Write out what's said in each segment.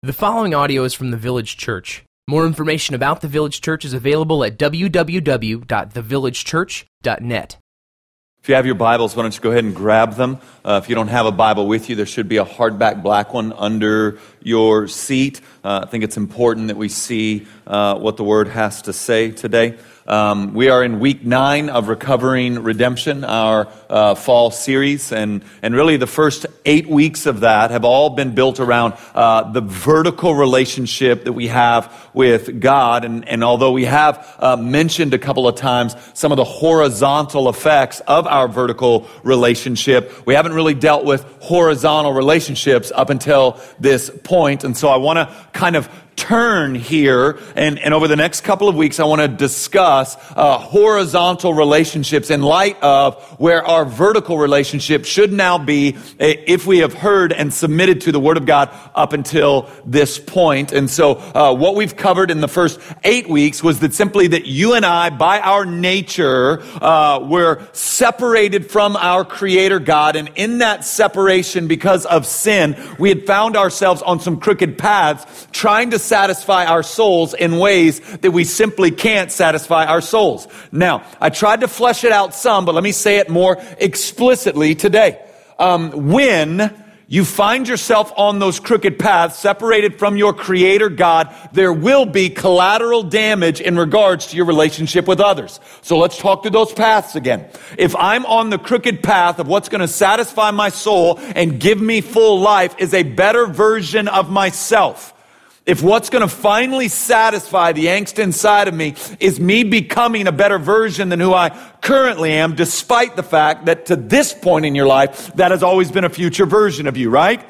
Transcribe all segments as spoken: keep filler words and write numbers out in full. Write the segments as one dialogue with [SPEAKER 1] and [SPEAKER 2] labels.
[SPEAKER 1] The following audio is from the Village Church. More information about the Village Church is available at w w w dot the village church dot net.
[SPEAKER 2] If you have your Bibles, why don't you go ahead and grab them. Uh, if you don't have a Bible with you, there should be a hardback black one under your seat. Uh, I think it's important that we see uh, what the Word has to say today. Um, we are in week nine of Recovering Redemption, our uh, fall series, and, and really the first eight weeks of that have all been built around uh, the vertical relationship that we have with God. And, and although we have uh, mentioned a couple of times some of the horizontal effects of our vertical relationship, we haven't really dealt with horizontal relationships up until this point. And so I want to kind of turn here, and, and over the next couple of weeks, I want to discuss uh, horizontal relationships in light of where our vertical relationship should now be if we have heard and submitted to the Word of God up until this point. And so uh, what we've covered in the first eight weeks was that simply that you and I, by our nature, uh, were separated from our Creator God, and in that separation, because of sin, we had found ourselves on some crooked paths, trying to satisfy our souls in ways that we simply can't satisfy our souls. Now, I tried to flesh it out some, but let me say it more explicitly today. Um, when you find yourself on those crooked paths, separated from your Creator God, there will be collateral damage in regards to your relationship with others. So let's talk through those paths again. If I'm on the crooked path of what's going to satisfy my soul and give me full life is a better version of myself, if what's going to finally satisfy the angst inside of me is me becoming a better version than who I currently am, despite the fact that to this point in your life, that has always been a future version of you, right?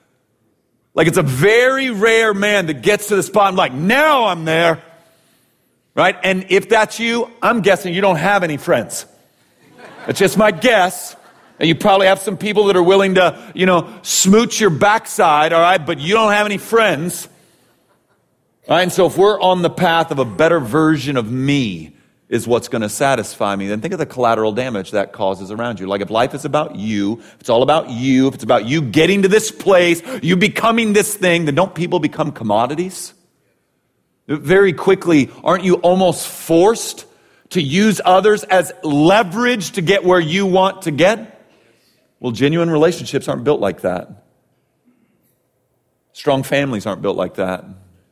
[SPEAKER 2] Like it's a very rare man that gets to the spot and like, now I'm there, right? And if that's you, I'm guessing you don't have any friends. That's just my guess. And you probably have some people that are willing to, you know, smooch your backside, all right? But you don't have any friends. All right, and so if we're on the path of a better version of me is what's going to satisfy me, then think of the collateral damage that causes around you. Like if life is about you, if it's all about you, if it's about you getting to this place, you becoming this thing, then don't people become commodities? Very quickly, aren't you almost forced to use others as leverage to get where you want to get? Well, genuine relationships aren't built like that. Strong families aren't built like that.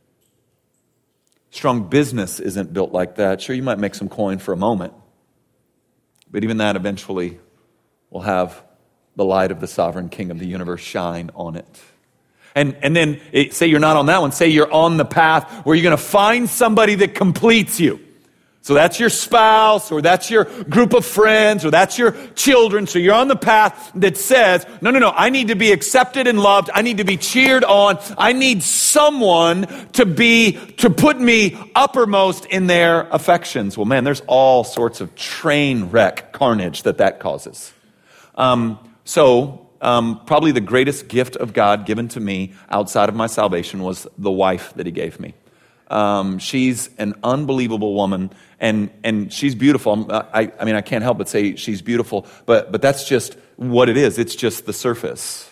[SPEAKER 2] Strong business isn't built like that. Sure, you might make some coin for a moment, but even that eventually will have the light of the sovereign King of the universe shine on it. And and then, it, say you're not on that one, say you're on the path where you're going to find somebody that completes you. So that's your spouse, or that's your group of friends, or that's your children. So you're on the path that says, no, no, no, I need to be accepted and loved. I need to be cheered on. I need someone to be, to put me uppermost in their affections. Well, man, there's all sorts of train wreck carnage that that causes. Um, so um, probably the greatest gift of God given to me outside of my salvation was the wife that He gave me. Um, she's an unbelievable woman, and and she's beautiful. I, I mean, I can't help but say she's beautiful, but but that's just what it is. It's just the surface.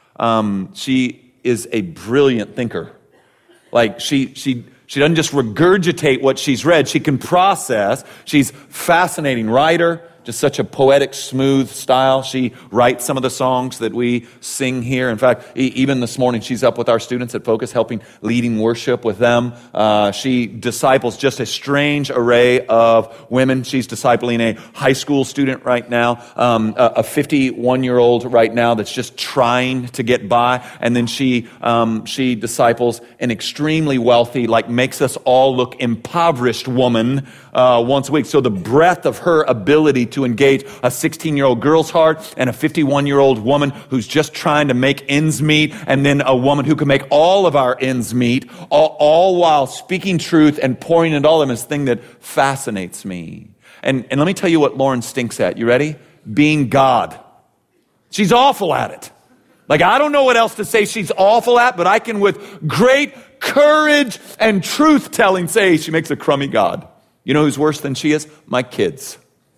[SPEAKER 2] Um, she is a brilliant thinker. Like she she she doesn't just regurgitate what she's read. She can process. She's a fascinating writer. Just such a poetic, smooth style. She writes some of the songs that we sing here. In fact, e- even this morning, she's up with our students at Focus, helping leading worship with them. Uh, she disciples just a strange array of women. She's discipling a high school student right now, um, a fifty-one-year-old right now that's just trying to get by. And then she um, she disciples an extremely wealthy, like makes us all look impoverished woman uh, once a week. So the breadth of her ability to engage a sixteen-year-old girl's heart and a fifty-one-year-old woman who's just trying to make ends meet, and then a woman who can make all of our ends meet, all, all while speaking truth and pouring it all in, this thing that fascinates me. And, and let me tell you what Lauren stinks at. You ready? Being God. She's awful at it. Like, I don't know what else to say she's awful at, but I can with great courage and truth-telling say she makes a crummy God. You know who's worse than she is? My kids.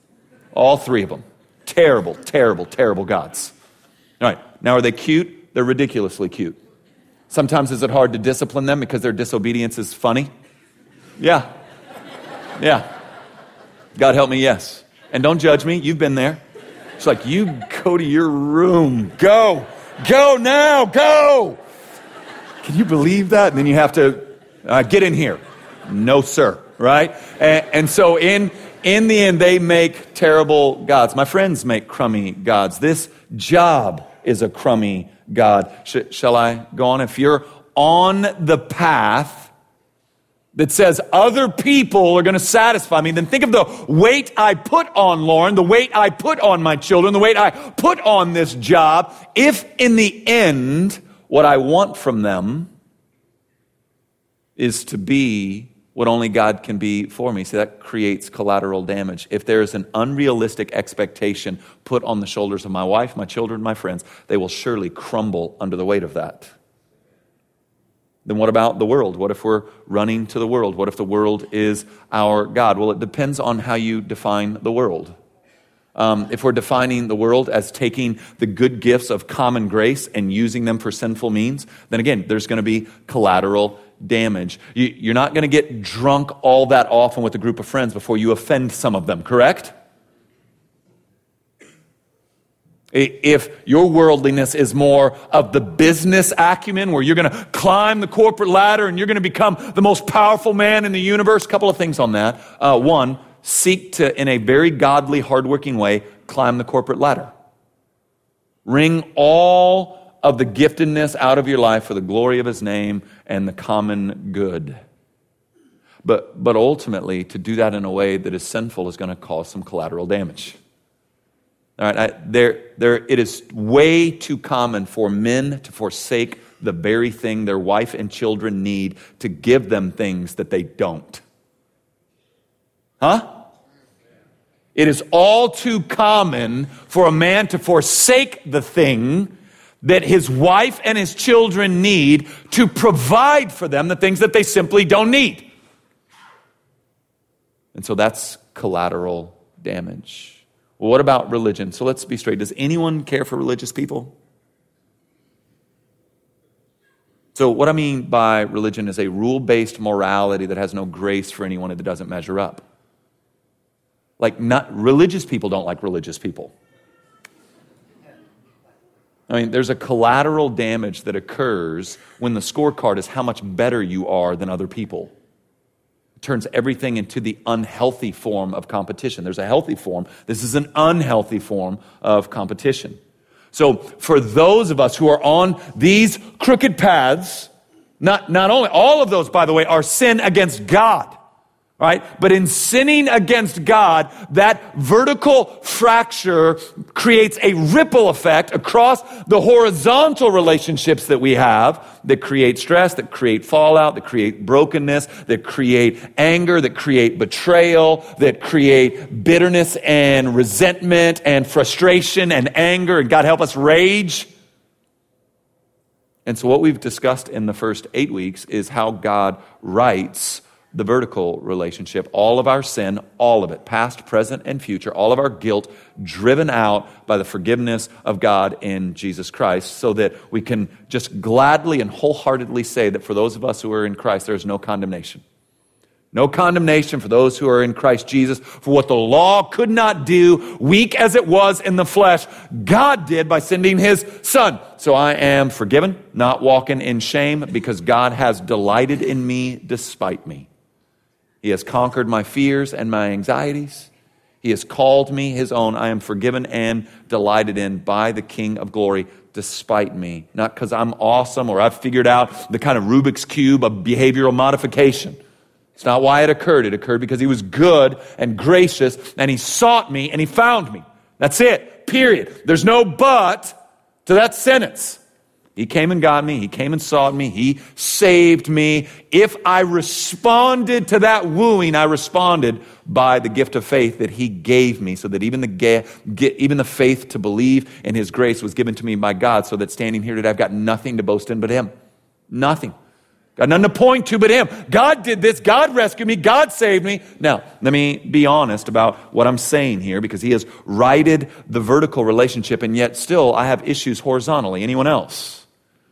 [SPEAKER 2] All three of them. Terrible, terrible, terrible gods. All right, now are they cute? They're ridiculously cute. Sometimes is it hard to discipline them because their disobedience is funny? Yeah. Yeah. God help me, yes. And don't judge me. You've been there. It's like, you go to your room. Go. Go now. Go. Can you believe that? And then you have to uh, get in here. No, sir. Right? And, and so in, in the end, they make terrible gods. My friends make crummy gods. This job is a crummy God. Sh- shall I go on? If you're on the path that says other people are going to satisfy me, then think of the weight I put on Lauren, the weight I put on my children, the weight I put on this job. If in the end, what I want from them is to be what only God can be for me. See, that creates collateral damage. If there is an unrealistic expectation put on the shoulders of my wife, my children, my friends, they will surely crumble under the weight of that. Then what about the world? What if we're running to the world? What if the world is our God? Well, it depends on how you define the world. Um, if we're defining the world as taking the good gifts of common grace and using them for sinful means, then again, there's going to be collateral damage. You, you're not going to get drunk all that often with a group of friends before you offend some of them, correct? If your worldliness is more of the business acumen where you're going to climb the corporate ladder and you're going to become the most powerful man in the universe, a couple of things on that. Uh, one, seek to, in a very godly, hardworking way, climb the corporate ladder. Wring all of the giftedness out of your life for the glory of His name and the common good. But, but ultimately, to do that in a way that is sinful is going to cause some collateral damage. All right, I, there, there, it is way too common for men to forsake the very thing their wife and children need to give them things that they don't. Huh? It is all too common for a man to forsake the thing that his wife and his children need to provide for them the things that they simply don't need. And so that's collateral damage. Well, what about religion? So let's be straight. Does anyone care for religious people? So what I mean by religion is a rule-based morality that has no grace for anyone that doesn't measure up. Like, not religious people don't like religious people. I mean, there's a collateral damage that occurs when the scorecard is how much better you are than other people. Turns everything into the unhealthy form of competition. There's a healthy form. This is an unhealthy form of competition. So for those of us who are on these crooked paths, not, not only, all of those, by the way, are sin against God. Right? But in sinning against God, that vertical fracture creates a ripple effect across the horizontal relationships that we have that create stress, that create fallout, that create brokenness, that create anger, that create betrayal, that create bitterness and resentment and frustration and anger, and God help us, rage. And so what we've discussed in the first eight weeks is how God rights the vertical relationship, all of our sin, all of it, past, present, and future, all of our guilt driven out by the forgiveness of God in Jesus Christ, so that we can just gladly and wholeheartedly say that for those of us who are in Christ, there is no condemnation. No condemnation for those who are in Christ Jesus, for what the law could not do, weak as it was in the flesh, God did by sending His Son. So I am forgiven, not walking in shame, because God has delighted in me despite me. He has conquered my fears and my anxieties. He has called me His own. I am forgiven and delighted in by the King of glory despite me. Not because I'm awesome or I've figured out the kind of Rubik's Cube of behavioral modification. It's not why it occurred. It occurred because He was good and gracious, and He sought me and He found me. That's it, period. There's no but to that sentence. He came and got me. He came and sought me. He saved me. If I responded to that wooing, I responded by the gift of faith that He gave me, so that even the ga- even the faith to believe in His grace was given to me by God, so that standing here today, I've got nothing to boast in but Him. Nothing. Got nothing to point to but Him. God did this. God rescued me. God saved me. Now, let me be honest about what I'm saying here, because He has righted the vertical relationship, and yet still I have issues horizontally. Anyone else?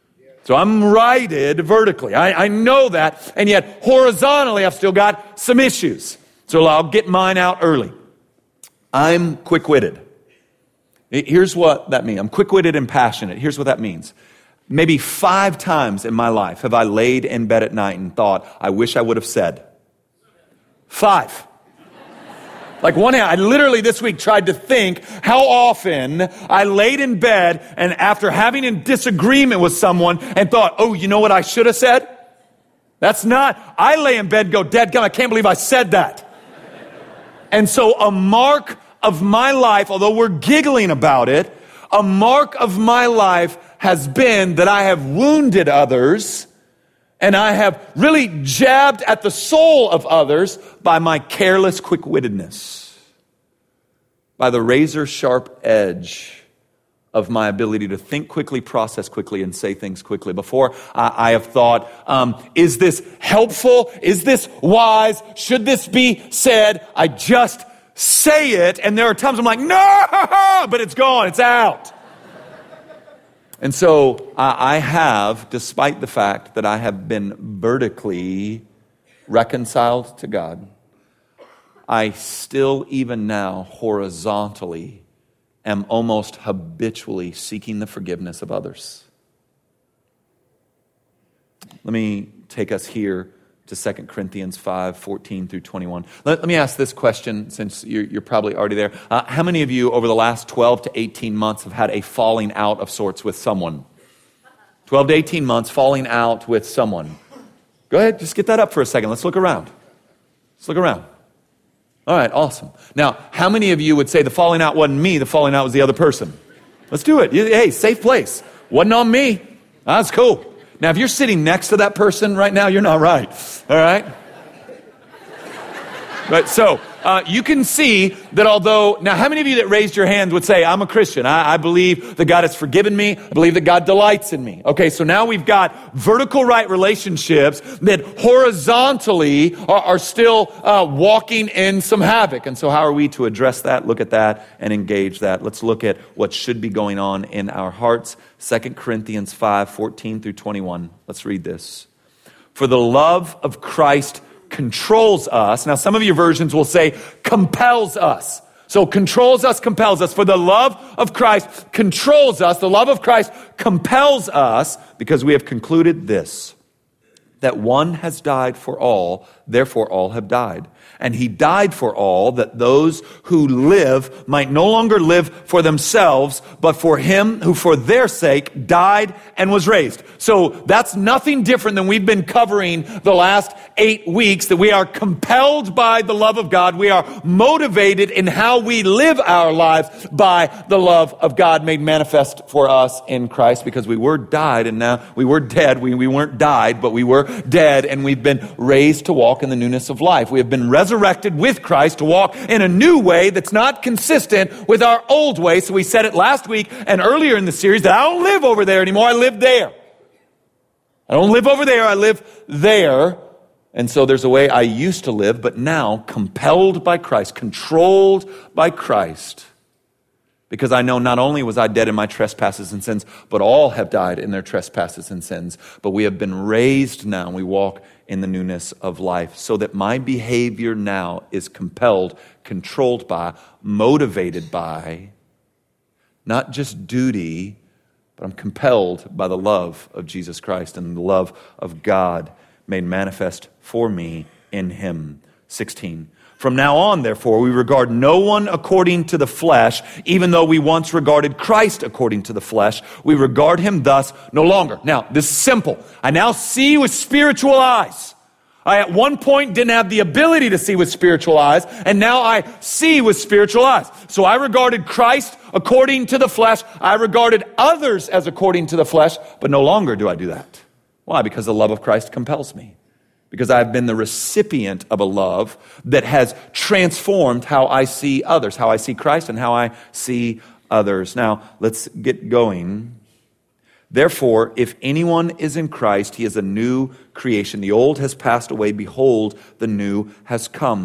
[SPEAKER 2] So I'm righted vertically. I, I know that. And yet horizontally, I've still got some issues. So I'll get mine out early. I'm quick-witted. Here's what that means. I'm quick-witted and passionate. Here's what that means. Maybe five times in my life have I laid in bed at night and thought, I wish I would have said. Five. Like one day, I literally this week tried to think how often I laid in bed and after having a disagreement with someone and thought, oh, you know what I should have said? That's not, I lay in bed and go, dadgum, I can't believe I said that. And so a mark of my life, although we're giggling about it, a mark of my life has been that I have wounded others and I have really jabbed at the soul of others by my careless quick-wittedness, by the razor-sharp edge of my ability to think quickly, process quickly, and say things quickly. Before I, I have thought, um, is this helpful? Is this wise? Should this be said? I just say it, and there are times I'm like, no, but it's gone, it's out. And so I have, despite the fact that I have been vertically reconciled to God, I still even now horizontally am almost habitually seeking the forgiveness of others. Let me take us here to Second Corinthians five, fourteen through twenty-one. Let, let me ask this question, since you're, you're probably already there. Uh, how many of you over the last twelve to eighteen months have had a falling out of sorts with someone? twelve to eighteen months falling out with someone. Go ahead, just get that up for a second. Let's look around. Let's look around. All right, awesome. Now, how many of you would say the falling out wasn't me, the falling out was the other person? Let's do it. Hey, safe place. Wasn't on me. That's cool. Now, if you're sitting next to that person right now, you're not right. All right? Right, so uh, you can see that although, now how many of you that raised your hand would say, I'm a Christian, I, I believe that God has forgiven me, I believe that God delights in me. Okay, so now we've got vertical right relationships that horizontally are, are still uh, walking in some havoc. And so how are we to address that, look at that, and engage that? Let's look at what should be going on in our hearts. Second Corinthians five, fourteen through twenty-one. Let's read this. For the love of Christ controls us. Now, some of your versions will say compels us. So controls us, compels us. For the love of Christ controls us. The love of Christ compels us because we have concluded this, that one has died for all, therefore all have died. And he died for all, that those who live might no longer live for themselves, but for him who for their sake died and was raised. So that's nothing different than we've been covering the last eight weeks, that we are compelled by the love of God. We are motivated in how we live our lives by the love of God made manifest for us in Christ, because we were died and now we were dead. We, we weren't died, but we were dead, and we've been raised to walk in the newness of life. We have been resurrected with Christ to walk in a new way that's not consistent with our old way. So we said it last week and earlier in the series that I don't live over there anymore. I live there. I don't live over there. I live there. And so there's a way I used to live, but now compelled by Christ, controlled by Christ. Because I know not only was I dead in my trespasses and sins, but all have died in their trespasses and sins. But we have been raised now, and we walk in the newness of life. So that my behavior now is compelled, controlled by, motivated by, not just duty, but I'm compelled by the love of Jesus Christ and the love of God made manifest for me in him. sixteen. From now on, therefore, we regard no one according to the flesh, even though we once regarded Christ according to the flesh. We regard him thus no longer. Now, this is simple. I now see with spiritual eyes. I at one point didn't have the ability to see with spiritual eyes, and now I see with spiritual eyes. So I regarded Christ according to the flesh. I regarded others as according to the flesh, but no longer do I do that. Why? Because the love of Christ compels me. Because I've been the recipient of a love that has transformed how I see others, how I see Christ and how I see others. Now, let's get going. Therefore, if anyone is in Christ, he is a new creation. The old has passed away. Behold, the new has come.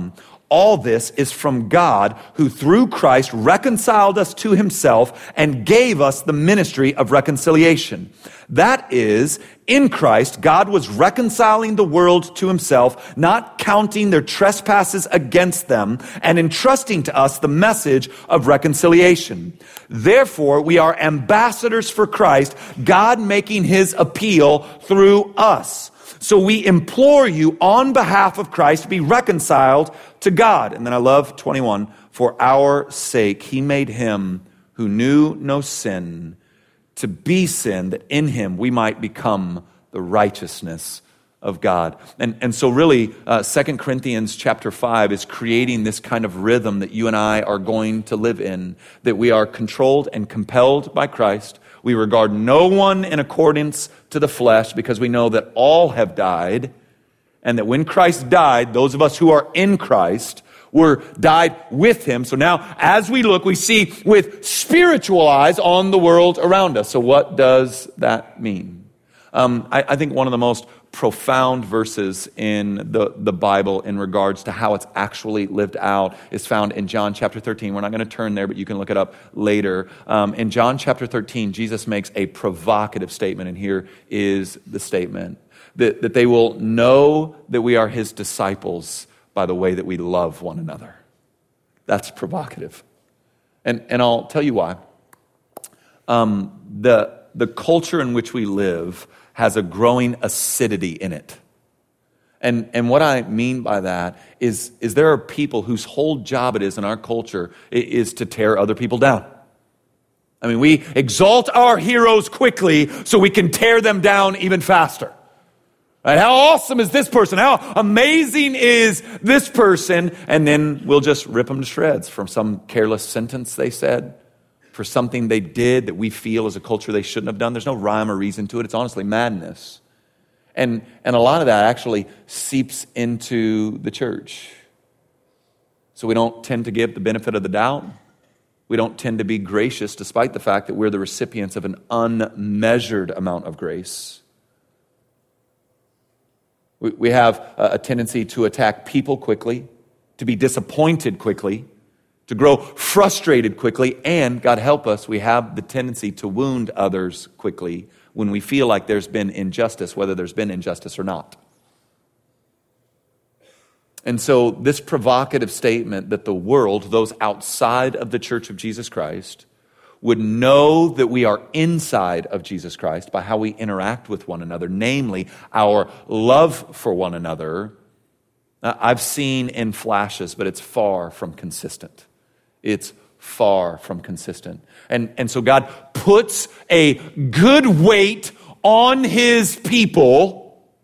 [SPEAKER 2] All this is from God, who through Christ reconciled us to himself and gave us the ministry of reconciliation. That is, in Christ, God was reconciling the world to himself, not counting their trespasses against them, and entrusting to us the message of reconciliation. Therefore, we are ambassadors for Christ, God making his appeal through us. So we implore you on behalf of Christ to be reconciled to God. And then I love twenty-one. For our sake, he made him who knew no sin to be sin, that in him we might become the righteousness of God. And, and so really, uh, Second Corinthians chapter five is creating this kind of rhythm that you and I are going to live in, that we are controlled and compelled by Christ. We regard no one in accordance to the flesh because we know that all have died, and that when Christ died, those of us who are in Christ were died with him. So now as we look, we see with spiritual eyes on the world around us. So what does that mean? Um, I, I think one of the most profound verses in the, the Bible in regards to how it's actually lived out is found in John chapter thirteen. We're not going to turn there, but you can look it up later. Um, in John chapter thirteen, Jesus makes a provocative statement, and here is the statement. That, that they will know that we are his disciples by the way that we love one another. That's provocative. And, and I'll tell you why. Um, the, the culture in which we live has a growing acidity in it. And, and what I mean by that is, is there are people whose whole job it is in our culture is to tear other people down. I mean, we exalt our heroes quickly so we can tear them down even faster. Right? How awesome is this person? How amazing is this person? And then we'll just rip them to shreds from some careless sentence they said, for something they did that we feel as a culture they shouldn't have done. There's no rhyme or reason to it. It's honestly madness. And, and a lot of that actually seeps into the church. So we don't tend to give the benefit of the doubt. We don't tend to be gracious despite the fact that we're the recipients of an unmeasured amount of grace. We, we have a, a tendency to attack people quickly, to be disappointed quickly, to grow frustrated quickly, and, God help us, we have the tendency to wound others quickly when we feel like there's been injustice, whether there's been injustice or not. And so this provocative statement that the world, those outside of the Church of Jesus Christ, would know that we are inside of Jesus Christ by how we interact with one another, namely our love for one another, I've seen in flashes, but it's far from consistent. It's far from consistent. And, and so God puts a good weight on his people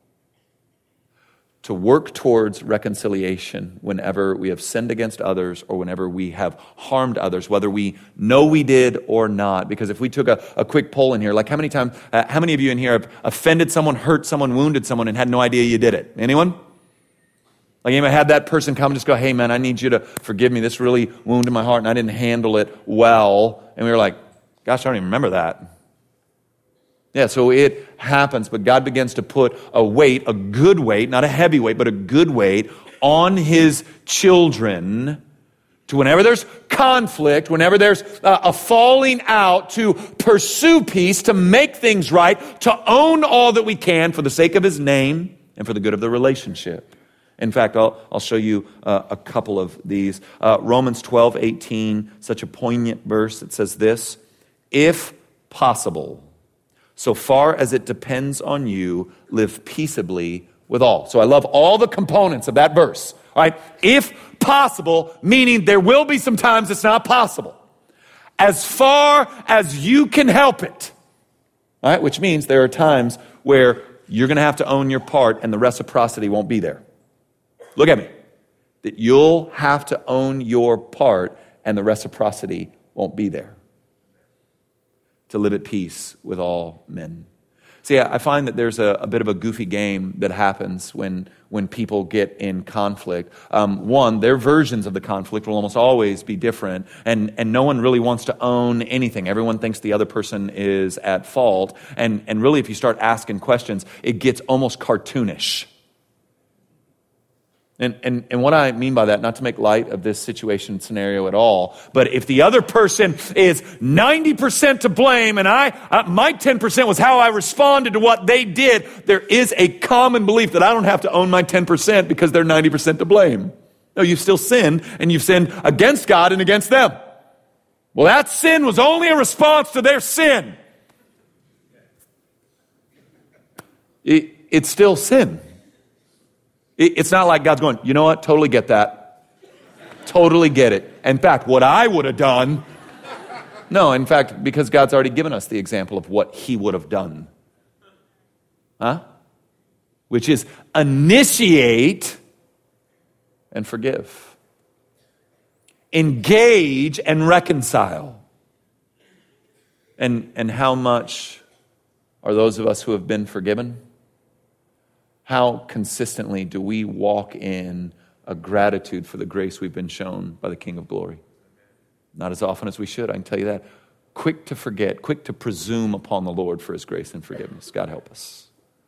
[SPEAKER 2] to work towards reconciliation whenever we have sinned against others or whenever we have harmed others, whether we know we did or not. Because if we took a, a quick poll in here, like how many times, uh, how many of you in here have offended someone, hurt someone, wounded someone, and had no idea you did it? Anyone? Like, you might had that person come and just go, hey man, I need you to forgive me. This really wounded my heart and I didn't handle it well. And we were like, gosh, I don't even remember that. Yeah, so it happens, but God begins to put a weight, a good weight, not a heavy weight, but a good weight on his children to whenever there's conflict, whenever there's a falling out, to pursue peace, to make things right, to own all that we can for the sake of his name and for the good of the relationship. In fact, I'll, I'll show you uh, a couple of these. Uh, Romans twelve eighteen, such a poignant verse. It says this: if possible, so far as it depends on you, live peaceably with all. So I love all the components of that verse. All right, if possible, meaning there will be some times it's not possible. As far as you can help it. All right, which means there are times where you're going to have to own your part and the reciprocity won't be there. Look at me. That you'll have to own your part and the reciprocity won't be there. To live at peace with all men. See, I find that there's a, a bit of a goofy game that happens when, when people get in conflict. Um, one, their versions of the conflict will almost always be different, and, and no one really wants to own anything. Everyone thinks the other person is at fault, and, and really if you start asking questions, it gets almost cartoonish. And, and, and what I mean by that, not to make light of this situation scenario at all, but if the other person is ninety percent to blame and I, uh, my ten percent was how I responded to what they did, there is a common belief that I don't have to own my ten percent because they're ninety percent to blame. No, you've still sinned, and you've sinned against God and against them. Well, that sin was only a response to their sin. It, it's still sin. It's not like God's going, you know what, totally get that. Totally get it. In fact, what I would have done. No, in fact, because God's already given us the example of what he would have done. Huh? Which is initiate and forgive. Engage and reconcile. And, and how much are those of us who have been forgiven? How consistently do we walk in a gratitude for the grace we've been shown by the King of Glory? Not as often as we should, I can tell you that. Quick to forget, quick to presume upon the Lord for his grace and forgiveness. God help us.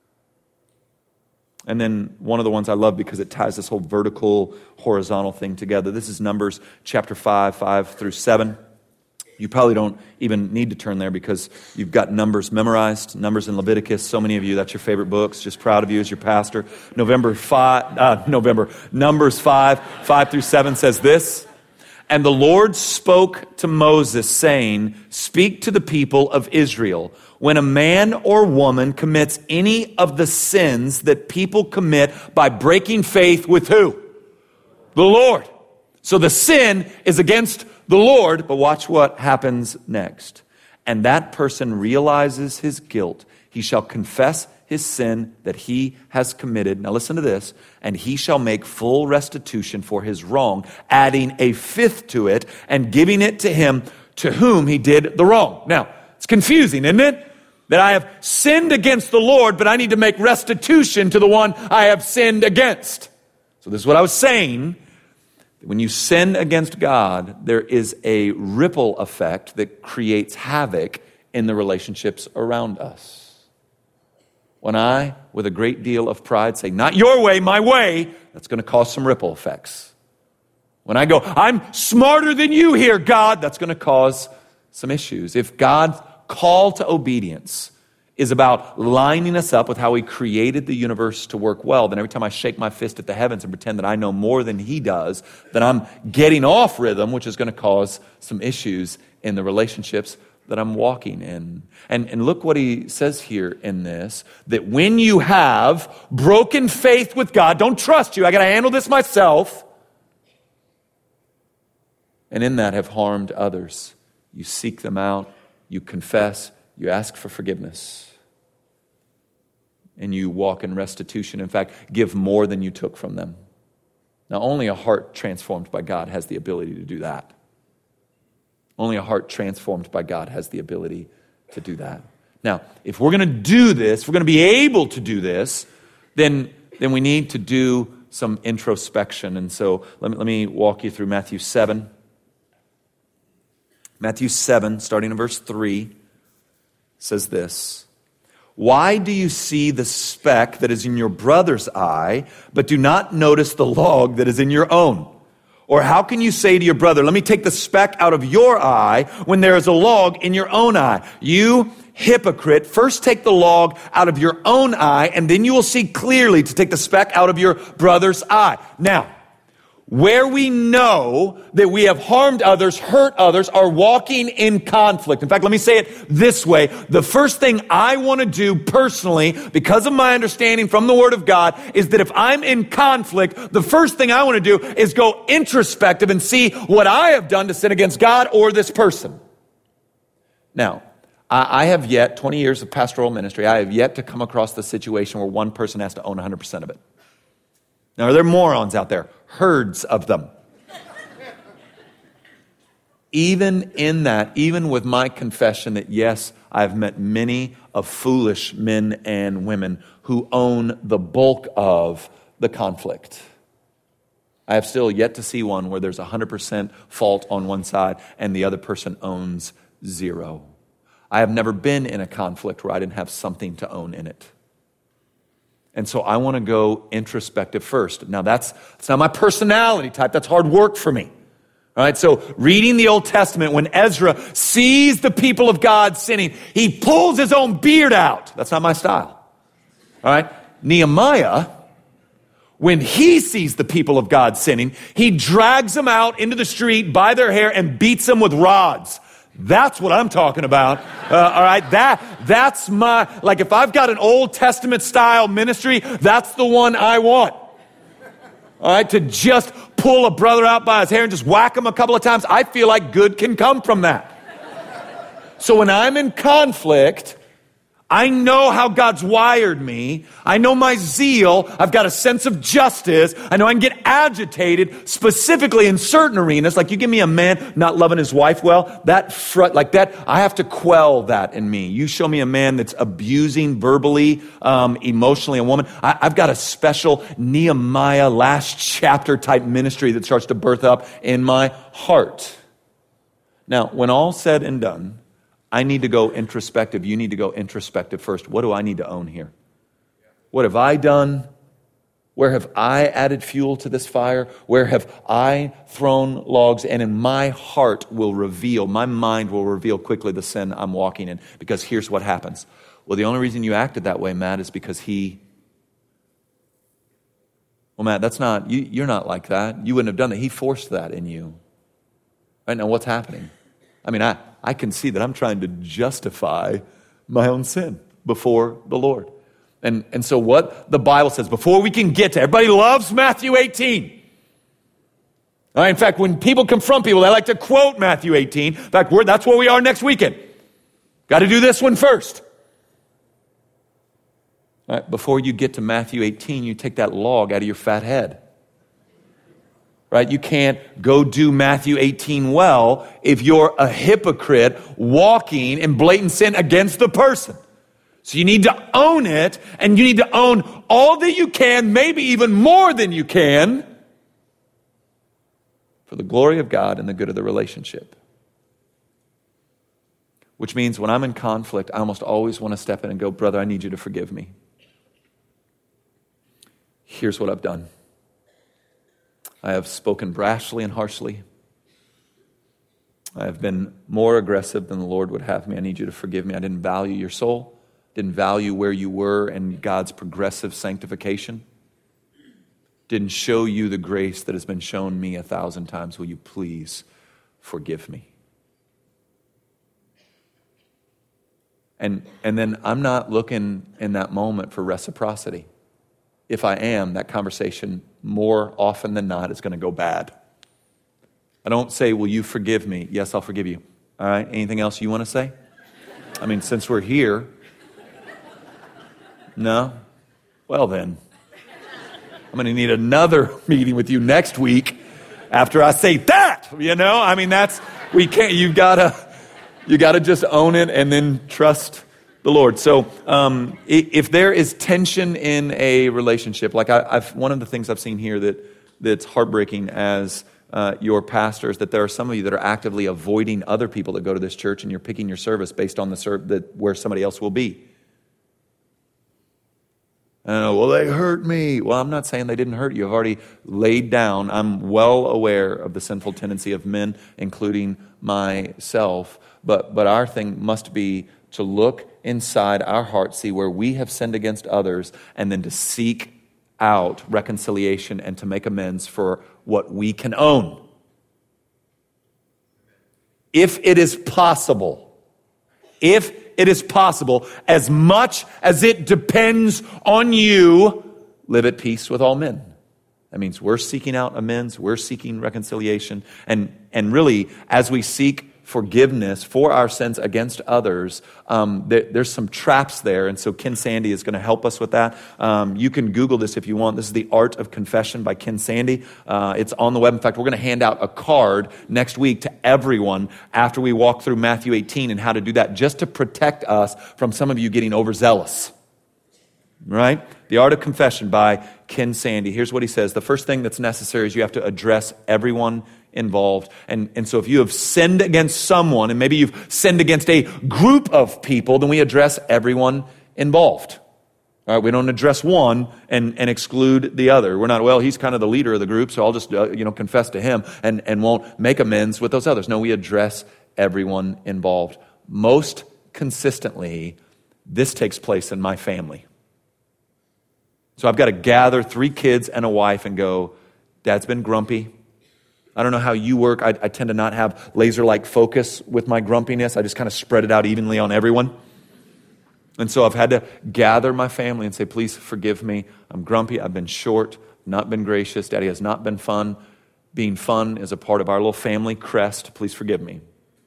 [SPEAKER 2] And then one of the ones I love because it ties this whole vertical, horizontal thing together. This is Numbers chapter five, five through seven. You probably don't even need to turn there because you've got Numbers memorized. Numbers and Leviticus, so many of you, that's your favorite books. Just proud of you as your pastor. November five, uh, November, Numbers five, five through seven says this. And the Lord spoke to Moses, saying, speak to the people of Israel. When a man or woman commits any of the sins that people commit by breaking faith with who? The Lord. So the sin is against the Lord, but watch what happens next. And that person realizes his guilt. He shall confess his sin that he has committed. Now listen to this. And he shall make full restitution for his wrong, adding a fifth to it and giving it to him to whom he did the wrong. Now, it's confusing, isn't it? That I have sinned against the Lord, but I need to make restitution to the one I have sinned against. So this is what I was saying. When you sin against God, there is a ripple effect that creates havoc in the relationships around us. When I, with a great deal of pride, say, not your way, my way, that's going to cause some ripple effects. When I go, I'm smarter than you here, God, that's going to cause some issues. If God's call to obedience is about lining us up with how he created the universe to work well, then every time I shake my fist at the heavens and pretend that I know more than he does, then I'm getting off rhythm, which is going to cause some issues in the relationships that I'm walking in. And, and look what he says here in this, that when you have broken faith with God, don't trust you, I got to handle this myself, and in that have harmed others, you seek them out, you confess, you ask for forgiveness. And you walk in restitution. In fact, give more than you took from them. Now, only a heart transformed by God has the ability to do that. Only a heart transformed by God has the ability to do that. Now, if we're going to do this, if we're going to be able to do this, then, then we need to do some introspection. And so let me, let me walk you through Matthew seven. Matthew seven, starting in verse three, says this. Why do you see the speck that is in your brother's eye, but do not notice the log that is in your own? Or how can you say to your brother, let me take the speck out of your eye when there is a log in your own eye? You hypocrite, first take the log out of your own eye, and then you will see clearly to take the speck out of your brother's eye. Now, where we know that we have harmed others, hurt others, are walking in conflict. In fact, let me say it this way. The first thing I want to do personally, because of my understanding from the Word of God, is that if I'm in conflict, the first thing I want to do is go introspective and see what I have done to sin against God or this person. Now, I have yet, twenty years of pastoral ministry, I have yet to come across the situation where one person has to own one hundred percent of it. Now, are there morons out there? Herds of them. Even in that, even with my confession that yes, I've met many of foolish men and women who own the bulk of the conflict. I have still yet to see one where there's one hundred percent fault on one side and the other person owns zero. I have never been in a conflict where I didn't have something to own in it. And so I want to go introspective first. Now that's, that's not my personality type. That's hard work for me. All right, so reading the Old Testament, when Ezra sees the people of God sinning, he pulls his own beard out. That's not my style. All right, Nehemiah, when he sees the people of God sinning, he drags them out into the street by their hair and beats them with rods. That's what I'm talking about. Uh, all right, that that's my, like if I've got an Old Testament style ministry, that's the one I want. All right, to just pull a brother out by his hair and just whack him a couple of times. I feel like good can come from that. So when I'm in conflict, I know how God's wired me. I know my zeal. I've got a sense of justice. I know I can get agitated specifically in certain arenas. Like you give me a man not loving his wife well, that front, like that, I have to quell that in me. You show me a man that's abusing verbally, um, emotionally a woman. I, I've got a special Nehemiah last chapter type ministry that starts to birth up in my heart. Now, when all's said and done, I need to go introspective. You need to go introspective first. What do I need to own here? What have I done? Where have I added fuel to this fire? Where have I thrown logs? And in my heart will reveal, my mind will reveal quickly the sin I'm walking in. Because here's what happens. Well, the only reason you acted that way, Matt, is because he... Well, Matt, that's not, you, you're not like that. You wouldn't have done that. He forced that in you. Right now, what's happening? I mean, I, I can see that I'm trying to justify my own sin before the Lord. And, and so what the Bible says, before we can get to, everybody loves Matthew eighteen. All right, in fact, when people confront people, they like to quote Matthew eighteen. In fact, we're, that's where we are next weekend. Got to do this one first. All right, before you get to Matthew eighteen, you take that log out of your fat head. Right? You can't go do Matthew eighteen well if you're a hypocrite walking in blatant sin against the person. So you need to own it, and you need to own all that you can, maybe even more than you can, for the glory of God and the good of the relationship. Which means when I'm in conflict, I almost always want to step in and go, brother, I need you to forgive me. Here's what I've done. I have spoken brashly and harshly. I have been more aggressive than the Lord would have me. I need you to forgive me. I didn't value your soul, didn't value where you were in God's progressive sanctification, didn't show you the grace that has been shown me a thousand times. Will you please forgive me? And, and then I'm not looking in that moment for reciprocity. If I am, that conversation more often than not is going to go bad. I don't say, will you forgive me? Yes, I'll forgive you. All right, anything else you want to say? I mean, since we're here. No? Well then, I'm going to need another meeting with you next week after I say that, you know? I mean, that's, we can't, you gotta, you gotta just own it and then trust the Lord. So um, if there is tension in a relationship, like I, I've, one of the things I've seen here that that's heartbreaking as uh, your pastor is that there are some of you that are actively avoiding other people that go to this church, and you're picking your service based on the ser- that where somebody else will be. Uh, well, they hurt me. Well, I'm not saying they didn't hurt you. I've already laid down. I'm well aware of the sinful tendency of men, including myself. But but our thing must be to look inside our heart, see where we have sinned against others, and then to seek out reconciliation and to make amends for what we can own. If it is possible, if it is possible, as much as it depends on you, live at peace with all men. That means we're seeking out amends, we're seeking reconciliation, and, and really, as we seek forgiveness for our sins against others, um, there, there's some traps there, and so Ken Sandy is going to help us with that. Um, you can Google this if you want. This is The Art of Confession by Ken Sandy. Uh, it's on the web. In fact, we're going to hand out a card next week to everyone after we walk through Matthew eighteen and how to do that, just to protect us from some of you getting overzealous. Right? The Art of Confession by Ken Sandy. Here's what he says. The first thing that's necessary is you have to address everyone involved. And, and so if you have sinned against someone, and maybe you've sinned against a group of people, then we address everyone involved. All right, we don't address one and, and exclude the other. We're not, well, he's kind of the leader of the group, so I'll just uh, you know confess to him and, and won't make amends with those others. No, we address everyone involved. Most consistently, this takes place in my family. So I've got to gather three kids and a wife and go, Dad's been grumpy. I don't know how you work. I, I tend to not have laser-like focus with my grumpiness. I just kind of spread it out evenly on everyone. And so I've had to gather my family and say, please forgive me. I'm grumpy. I've been short, not been gracious. Daddy has not been fun. Being fun is a part of our little family crest. Please forgive me.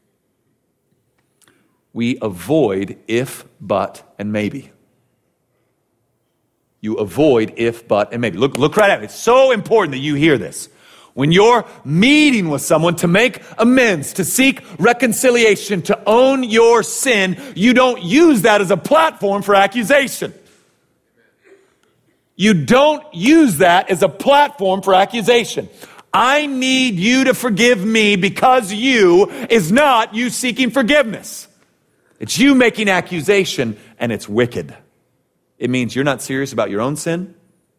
[SPEAKER 2] We avoid if, but, and maybe. You avoid if, but, and maybe. Look, look right at it. It's so important that you hear this. When you're meeting with someone to make amends, to seek reconciliation, to own your sin, you don't use that as a platform for accusation. You don't use that as a platform for accusation. I need you to forgive me because you is not you seeking forgiveness. It's you making accusation, and it's wicked. It means you're not serious about your own sin.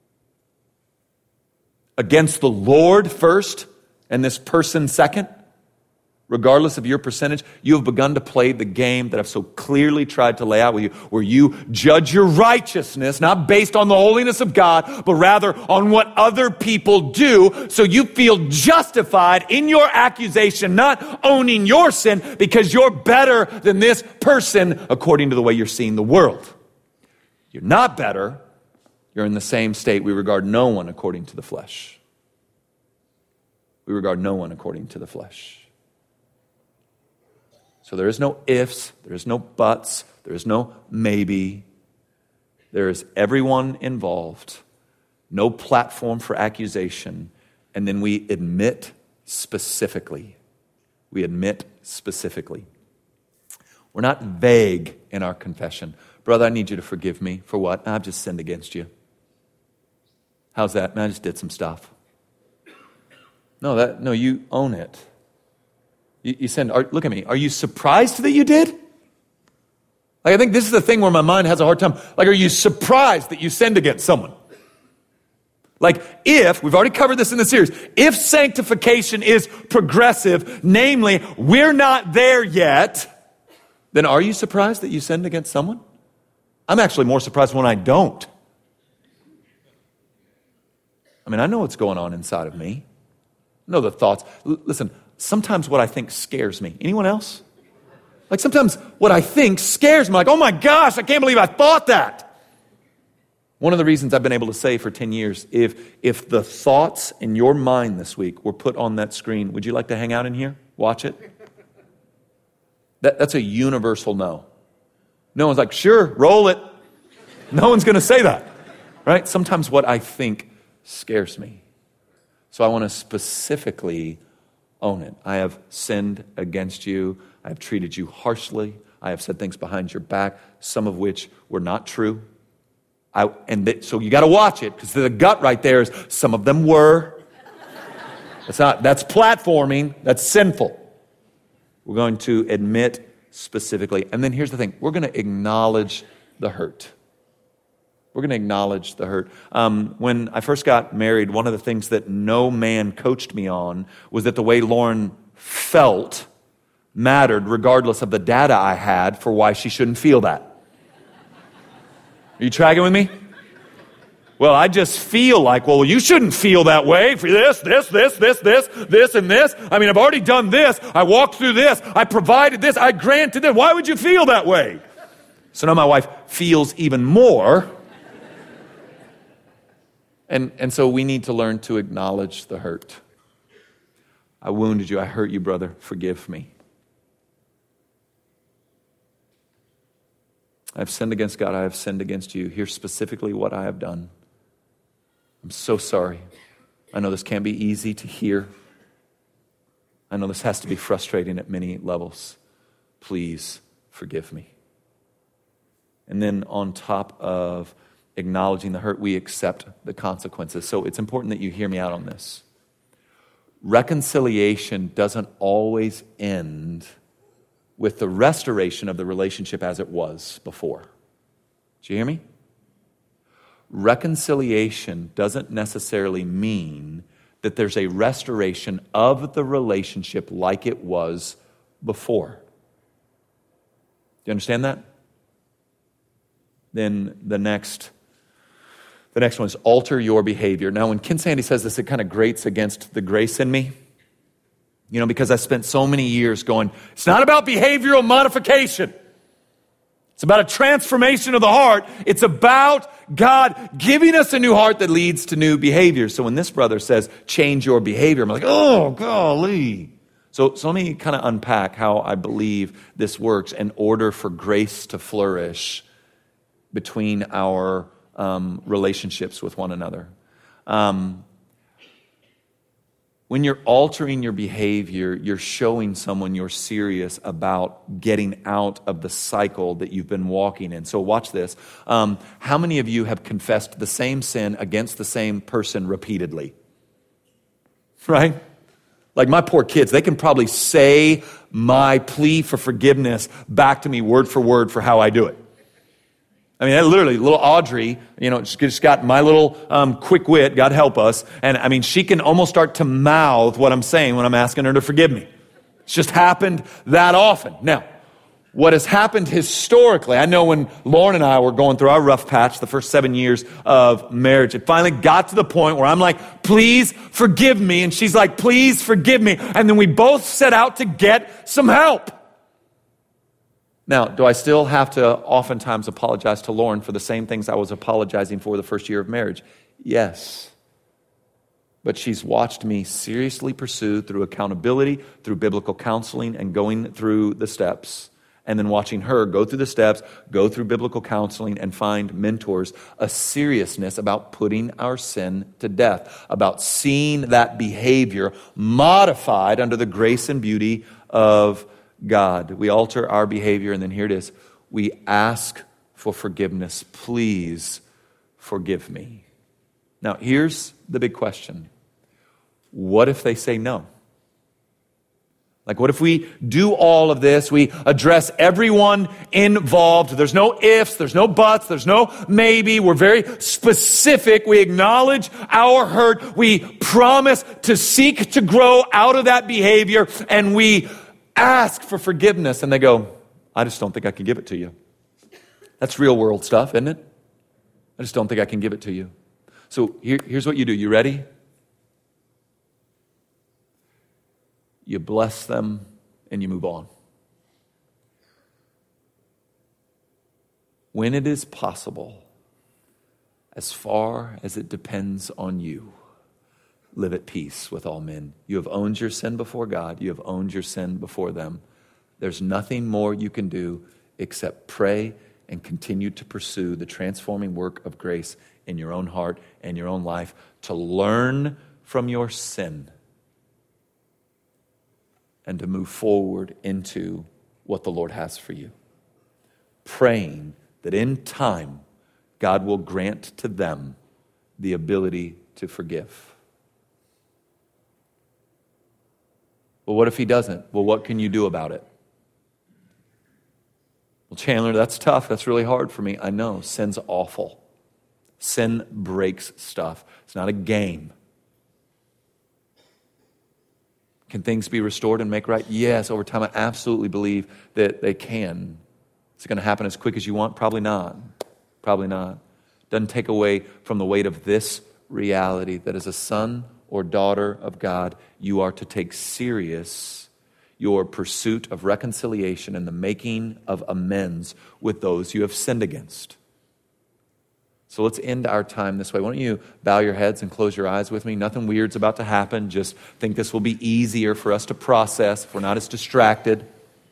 [SPEAKER 2] Against the Lord first, and this person second, regardless of your percentage, you have begun to play the game that I've so clearly tried to lay out with you, where you judge your righteousness, not based on the holiness of God, but rather on what other people do, so you feel justified in your accusation, not owning your sin, because you're better than this person according to the way you're seeing the world. You're not better. You're in the same state. We regard no one according to the flesh. We regard no one according to the flesh. So there is no ifs, there is no buts, there is no maybe. There is everyone involved, no platform for accusation, and then we admit specifically. We admit specifically. We're not vague in our confession. Brother, I need you to forgive me for what? I've just sinned against you. How's that? Man, I just did some stuff. No, that no, you own it. You, you send. Are, look at me. Are you surprised that you did? Like, I think this is the thing where my mind has a hard time. Like, are you surprised that you sinned against someone? Like, if, we've already covered this in the series, if sanctification is progressive, namely, we're not there yet, then are you surprised that you sinned against someone? I'm actually more surprised when I don't. I mean, I know what's going on inside of me. I know the thoughts. L- listen, sometimes what I think scares me. Anyone else? Like, sometimes what I think scares me. Like, oh my gosh, I can't believe I thought that. One of the reasons I've been able to say for ten years, if if the thoughts in your mind this week were put on that screen, would you like to hang out in here? Watch it? That, that's a universal no. No one's like, sure, roll it. No one's going to say that, right? Sometimes what I think scares me. So I want to specifically own it. I have sinned against you. I have treated you harshly. I have said things behind your back, some of which were not true. I, and th- so you got to watch it, because the gut right there is some of them were. That's not. That's platforming. That's sinful. We're going to admit specifically. And then here's the thing. We're going to acknowledge the hurt. We're going to acknowledge the hurt. Um, when I first got married, one of the things that no man coached me on was that the way Lauren felt mattered regardless of the data I had for why she shouldn't feel that. Are you tracking with me? Well, I just feel like, well, you shouldn't feel that way for this, this, this, this, this, this, and this. I mean, I've already done this. I walked through this. I provided this. I granted this. Why would you feel that way? So now my wife feels even more. And, and so we need to learn to acknowledge the hurt. I wounded you. I hurt you, brother. Forgive me. I have sinned against God. I have sinned against you. Here's specifically what I have done. I'm so sorry. I know this can't be easy to hear. I know this has to be frustrating at many levels. Please forgive me. And then on top of acknowledging the hurt, we accept the consequences. So it's important that you hear me out on this. Reconciliation doesn't always end with the restoration of the relationship as it was before. Did you hear me? reconciliation doesn't necessarily mean that there's a restoration of the relationship like it was before. Do you understand that? Then the next, the next one is alter your behavior. Now, when Ken Sande says this, it kind of grates against the grace in me. You know, because I spent so many years going, it's not about behavioral modification. It's about a transformation of the heart. It's about God giving us a new heart that leads to new behavior. So when this brother says, change your behavior, I'm like, oh, golly. So, so let me kind of unpack how I believe this works in order for grace to flourish between our um, relationships with one another. Um, When you're altering your behavior, you're showing someone you're serious about getting out of the cycle that you've been walking in. So watch this. Um, how many of you have confessed the same sin against the same person repeatedly? Right? Like my poor kids, they can probably say my plea for forgiveness back to me word for word for how I do it. I mean, literally, little Audrey, you know, just got my little um, quick wit, God help us. And I mean, she can almost start to mouth what I'm saying when I'm asking her to forgive me. It's just happened that often. Now, what has happened historically, I know when Lauren and I were going through our rough patch, the first seven years of marriage, it finally got to the point where I'm like, please forgive me. And she's like, please forgive me. And then we both set out to get some help. Now, do I still have to oftentimes apologize to Lauren for the same things I was apologizing for the first year of marriage? Yes. But she's watched me seriously pursue through accountability, through biblical counseling, and going through the steps. And then watching her go through the steps, go through biblical counseling, and find mentors, a seriousness about putting our sin to death, about seeing that behavior modified under the grace and beauty of God. We alter our behavior, and then here it is. We ask for forgiveness. Please forgive me. Now, here's the big question. What if they say no? Like, what if we do all of this? We address everyone involved. There's no ifs, there's no buts, there's no maybe. We're very specific. We acknowledge our hurt. We promise to seek to grow out of that behavior, and we ask for forgiveness, and they go, I just don't think I can give it to you. That's real world stuff, isn't it? I just don't think I can give it to you. So here, here's what you do. You ready? You bless them and you move on. When it is possible, as far as it depends on you, live at peace with all men. You have owned your sin before God. You have owned your sin before them. There's nothing more you can do except pray and continue to pursue the transforming work of grace in your own heart and your own life to learn from your sin and to move forward into what the Lord has for you. Praying that in time, God will grant to them the ability to forgive. Well, what if he doesn't? Well, what can you do about it? Well, Chandler, that's tough. That's really hard for me. I know. Sin's awful. Sin breaks stuff. It's not a game. Can things be restored and make right? Yes, over time I absolutely believe that they can. Is it going to happen as quick as you want? Probably not. Probably not. Doesn't take away from the weight of this reality that as a son or daughter of God, you are to take serious your pursuit of reconciliation and the making of amends with those you have sinned against. So let's end our time this way. Why don't you bow your heads and close your eyes with me? Nothing weird's about to happen. Just think this will be easier for us to process if we're not as distracted.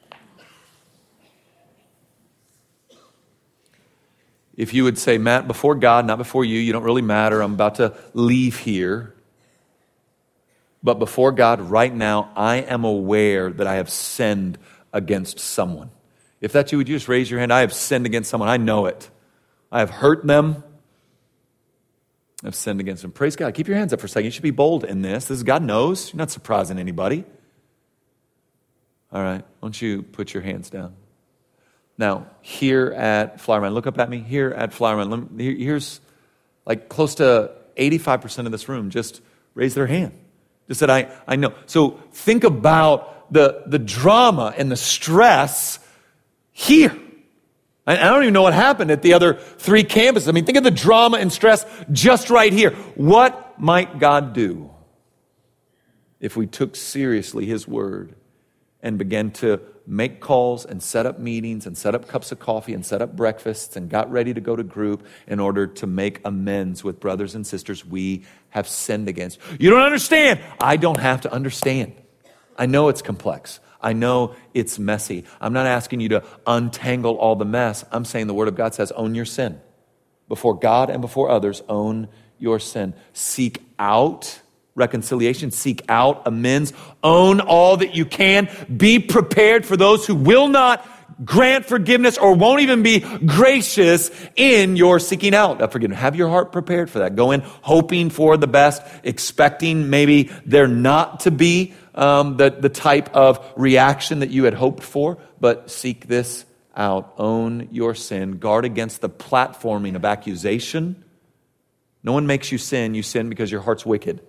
[SPEAKER 2] If you would say, Matt, before God, not before you, you don't really matter. I'm about to leave here. But before God, right now, I am aware that I have sinned against someone. If that's you, would you just raise your hand? I have sinned against someone. I know it. I have hurt them. I've sinned against them. Praise God. Keep your hands up for a second. You should be bold in this. This is God knows. You're not surprising anybody. All right. Why don't you put your hands down? Now, here at Flowerman, look up at me. Here at Flowerman, here's, Like close to eighty-five percent of this room just raised their hand. Just said, I, I know. So think about the, the drama and the stress here. I, I don't even know what happened at the other three campuses. I mean, think of the drama and stress just right here. What might God do if we took seriously His word and began to make calls and set up meetings and set up cups of coffee and set up breakfasts and got ready to go to group in order to make amends with brothers and sisters we have sinned against? You don't understand. I don't have to understand. I know it's complex. I know it's messy. I'm not asking you to untangle all the mess. I'm saying the Word of God says, own your sin. Before God and before others, own your sin. Seek out reconciliation. Seek out amends. Own all that you can. Be prepared for those who will not grant forgiveness or won't even be gracious in your seeking out of forgiveness. Have your heart prepared for that. Go in hoping for the best, expecting maybe there not to be um, the, the type of reaction that you had hoped for, but seek this out. Own your sin. Guard against the platforming of accusation. No one makes you sin. You sin because your heart's wicked.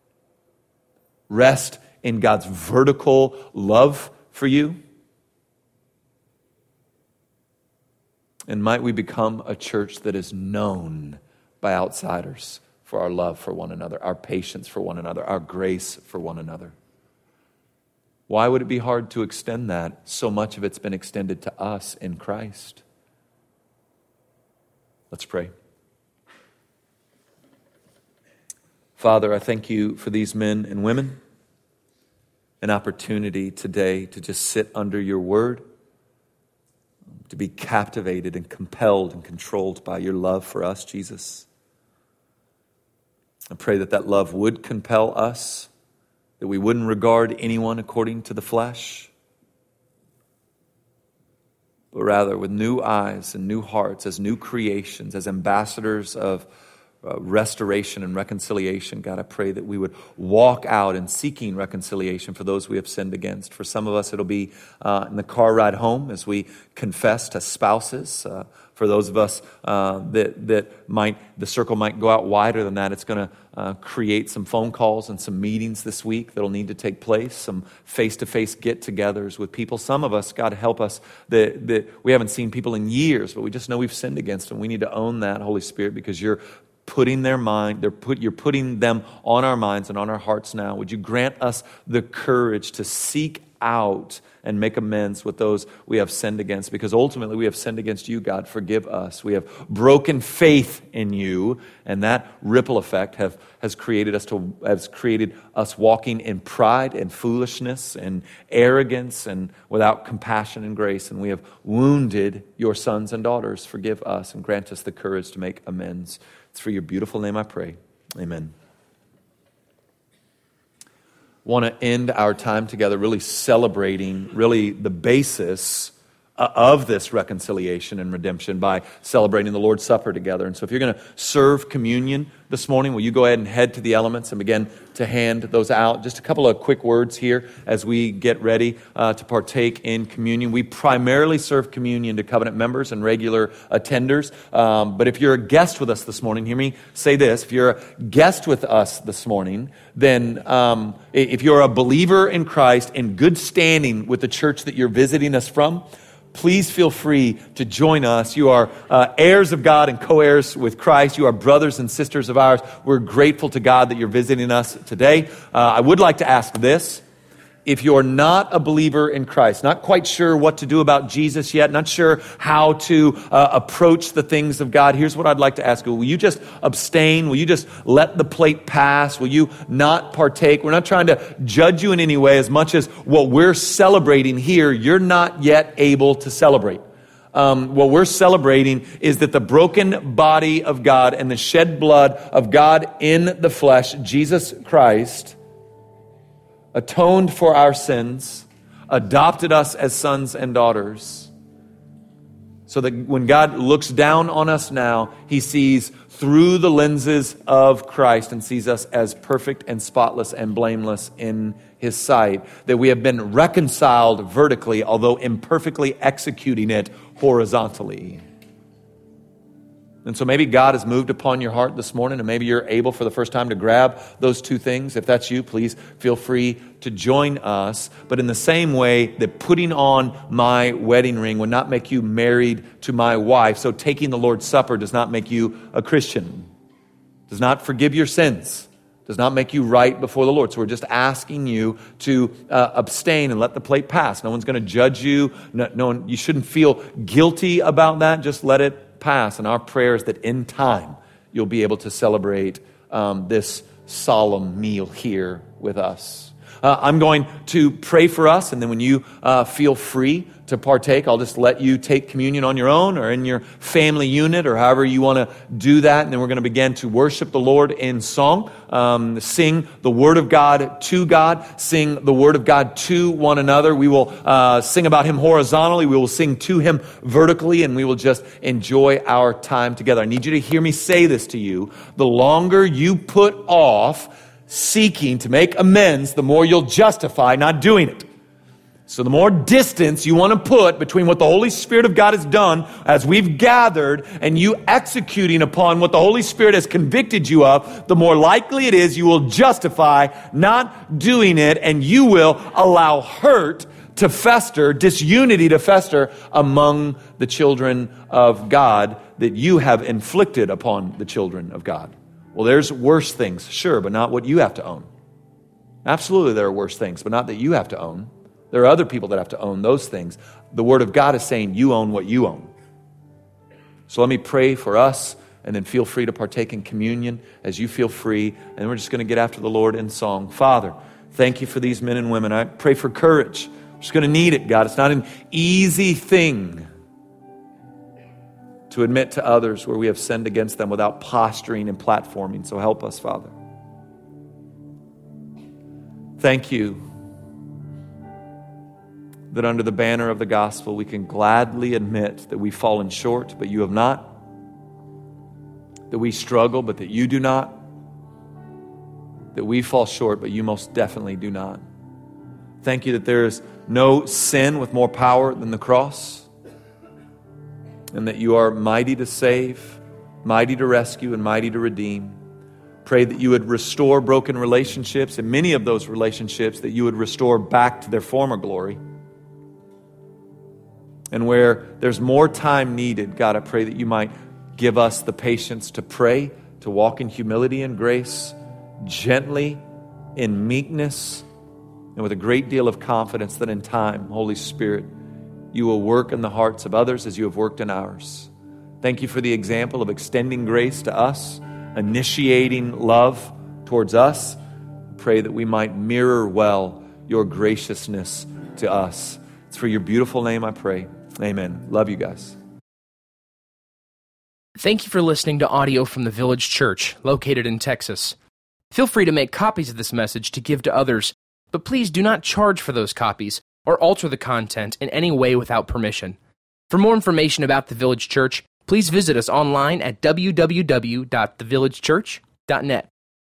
[SPEAKER 2] Rest in God's vertical love for you. And might we become a church that is known by outsiders for our love for one another, our patience for one another, our grace for one another. Why would it be hard to extend that? So much of it's been extended to us in Christ. Let's pray. Father, I thank you for these men and women, an opportunity today to just sit under your word, to be captivated and compelled and controlled by your love for us, Jesus. I pray that that love would compel us, that we wouldn't regard anyone according to the flesh, but rather with new eyes and new hearts, as new creations, as ambassadors of Uh, restoration and reconciliation. God, I pray that we would walk out in seeking reconciliation for those we have sinned against. For some of us, it'll be uh, in the car ride home as we confess to spouses. Uh, for those of us uh, that that might, the circle might go out wider than that. It's going to uh, create some phone calls and some meetings this week that'll need to take place, some face-to-face get-togethers with people. Some of us, God, help us, that, that we haven't seen people in years, but we just know we've sinned against them. We need to own that, Holy Spirit, because you're putting their mind, they're put, you're putting them on our minds and on our hearts now. Would you grant us the courage to seek out and make amends with those we have sinned against? Because ultimately we have sinned against you, God. Forgive us. We have broken faith in you, and that ripple effect have, has created us to has created us walking in pride and foolishness and arrogance and without compassion and grace. And we have wounded your sons and daughters. Forgive us and grant us the courage to make amends. It's for your beautiful name I pray. Amen. Want to end our time together really celebrating really the basis of this reconciliation and redemption by celebrating the Lord's Supper together. And so if you're going to serve communion this morning, will you go ahead and head to the elements and begin to hand those out? Just a couple of quick words here as we get ready uh, to partake in communion. We primarily serve communion to covenant members and regular attenders. Um, but if you're a guest with us this morning, hear me say this. If you're a guest with us this morning, then um, if you're a believer in Christ in good standing with the church that you're visiting us from, please feel free to join us. You are uh, heirs of God and co-heirs with Christ. You are brothers and sisters of ours. We're grateful to God that you're visiting us today. Uh, I would like to ask this. If you're not a believer in Christ, not quite sure what to do about Jesus yet, not sure how to uh, approach the things of God, here's what I'd like to ask you. Will you just abstain? Will you just let the plate pass? Will you not partake? We're not trying to judge you in any way as much as what we're celebrating here, you're not yet able to celebrate. Um, what we're celebrating is that the broken body of God and the shed blood of God in the flesh, Jesus Christ, atoned for our sins, adopted us as sons and daughters, so that when God looks down on us now, He sees through the lenses of Christ and sees us as perfect and spotless and blameless in His sight, that we have been reconciled vertically, although imperfectly executing it horizontally. And so maybe God has moved upon your heart this morning, and maybe you're able for the first time to grab those two things. If that's you, please feel free to join us. But in the same way that putting on my wedding ring would not make you married to my wife, so taking the Lord's Supper does not make you a Christian, does not forgive your sins, does not make you right before the Lord. So we're just asking you to uh, abstain and let the plate pass. No one's going to judge you. No, no one, you shouldn't feel guilty about that. Just let it pass. And our prayer is that in time you'll be able to celebrate um, this solemn meal here with us. Uh, I'm going to pray for us, and then when you uh, feel free to partake, I'll just let you take communion on your own or in your family unit or however you want to do that. And then we're going to begin to worship the Lord in song, um, sing the Word of God to God, sing the Word of God to one another. We will uh, sing about Him horizontally. We will sing to Him vertically, and we will just enjoy our time together. I need you to hear me say this to you. The longer you put off seeking to make amends, the more you'll justify not doing it. So the more distance you want to put between what the Holy Spirit of God has done as we've gathered and you executing upon what the Holy Spirit has convicted you of, the more likely it is you will justify not doing it, and you will allow hurt to fester, disunity to fester among the children of God that you have inflicted upon the children of God. Well, there's worse things, sure, but not what you have to own. Absolutely there are worse things, but not that you have to own. There are other people that have to own those things. The Word of God is saying you own what you own. So let me pray for us, and then feel free to partake in communion as you feel free. And we're just going to get after the Lord in song. Father, thank you for these men and women. I pray for courage. We're just going to need it, God. It's not an easy thing to admit to others where we have sinned against them without posturing and platforming. So help us, Father. Thank you that under the banner of the gospel, we can gladly admit that we've fallen short, but you have not. That we struggle, but that you do not. That we fall short, but you most definitely do not. Thank you that there is no sin with more power than the cross, and that you are mighty to save, mighty to rescue, and mighty to redeem. Pray that you would restore broken relationships, and many of those relationships that you would restore back to their former glory. And where there's more time needed, God, I pray that you might give us the patience to pray, to walk in humility and grace, gently, in meekness, and with a great deal of confidence that in time, Holy Spirit, you will work in the hearts of others as you have worked in ours. Thank you for the example of extending grace to us, initiating love towards us. Pray that we might mirror well your graciousness to us. It's for your beautiful name I pray. Amen. Love you guys.
[SPEAKER 1] Thank you for listening to audio from the Village Church, located in Texas. Feel free to make copies of this message to give to others, but please do not charge for those copies or alter the content in any way without permission. For more information about the Village Church, please visit us online at w w w dot the village church dot net.